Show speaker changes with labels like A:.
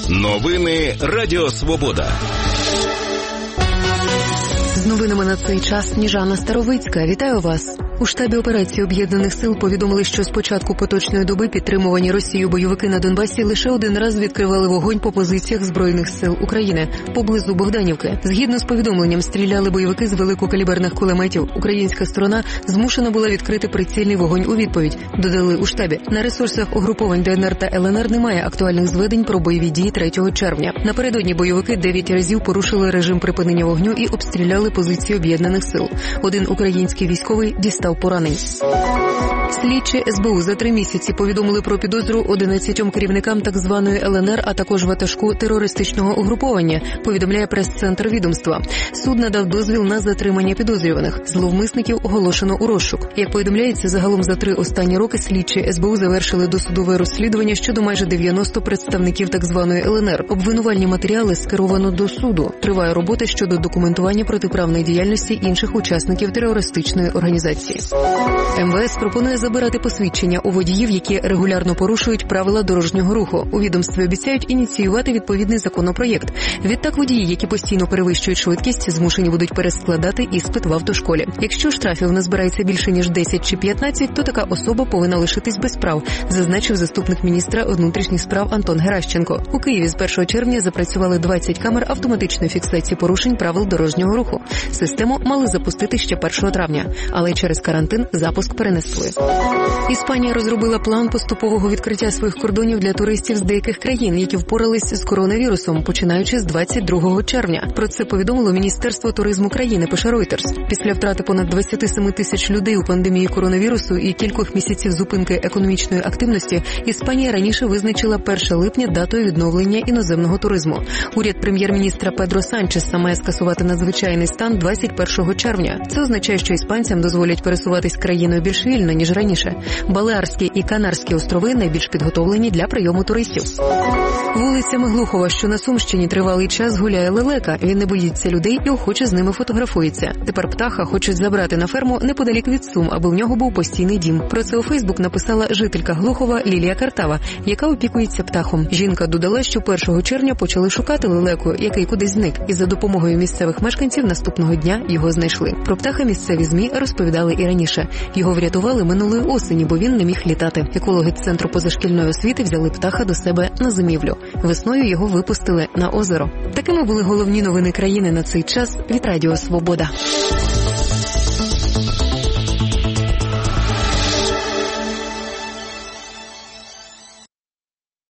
A: Новини Радіо Свобода.
B: З новинами на цей час Сніжана Старовицька. Вітаю вас. У штабі операції Об'єднаних сил повідомили, що з початку поточної доби підтримувані Росією бойовики на Донбасі лише один раз відкривали вогонь по позиціях Збройних сил України поблизу Богданівки. Згідно з повідомленням, стріляли бойовики з великокаліберних кулеметів. Українська сторона змушена була відкрити прицільний вогонь у відповідь, додали у штабі. На ресурсах угруповань ДНР та ЛНР немає актуальних зведень про бойові дії 3 червня. Напередодні бойовики 9 разів порушили режим припинення вогню і обстріляли позиції Об'єднаних сил. Один український військовий дістав поранень. Слідчі СБУ за 3 місяці повідомили про підозру 11 керівникам так званої ЛНР, а також ватажку терористичного угруповання, повідомляє прес-центр відомства. Суд надав дозвіл на затримання підозрюваних. Зловмисників оголошено у розшук. Як повідомляється, загалом за 3 останні роки слідчі СБУ завершили досудове розслідування щодо майже 90 представників так званої ЛНР. Обвинувальні матеріали скеровано до суду. Триває робота щодо документування протиправної діяльності інших учасників терористичної організації. МВС пропонує забирати посвідчення у водіїв, які регулярно порушують правила дорожнього руху. У відомстві обіцяють ініціювати відповідний законопроєкт. Відтак водії, які постійно перевищують швидкість, змушені будуть перескладати іспит в автошколі. Якщо штрафів назбирається більше, ніж 10 чи 15, то така особа повинна лишитись без прав, зазначив заступник міністра внутрішніх справ Антон Геращенко. У Києві з 1 червня запрацювали 20 камер автоматичної фіксації порушень правил дорожнього руху. Систему мали запустити ще 1 травня, але через карантин запуск перенесли. Іспанія розробила план поступового відкриття своїх кордонів для туристів з деяких країн, які впорались з коронавірусом, починаючи з 22 червня. Про це повідомило Міністерство туризму країни, пише Reuters. Після втрати понад 27 тисяч людей у пандемії коронавірусу і кількох місяців зупинки економічної активності, Іспанія раніше визначила 1 липня датою відновлення іноземного туризму. Уряд прем'єр-міністра Педро Санчеса має скасувати надзвичайний стан 21 червня. Це означає, що іспанцям дозволять пересуватись країною більш вільно, ніж раніше. Балеарські і Канарські острови найбільш підготовлені для прийому туристів. Вулицями Глухова, що на Сумщині, тривалий час гуляє лелека. Він не боїться людей і охоче з ними фотографується. Тепер птаха хочуть забрати на ферму неподалік від Сум, аби в нього був постійний дім. Про це у Фейсбук написала жителька Глухова Лілія Картава, яка опікується птахом. Жінка додала, що 1 червня почали шукати лелеку, який кудись зник. І за допомогою місцевих мешканців наступного дня його знайшли. Про птаха місцеві ЗМІ розповідали і раніше. Його врятували минулої осені, бо він не міг літати. Екологи Центру позашкільної освіти взяли птаха до себе на зимівлю. Весною його випустили на озеро. Такими були головні новини країни на цей час від Радіо Свобода.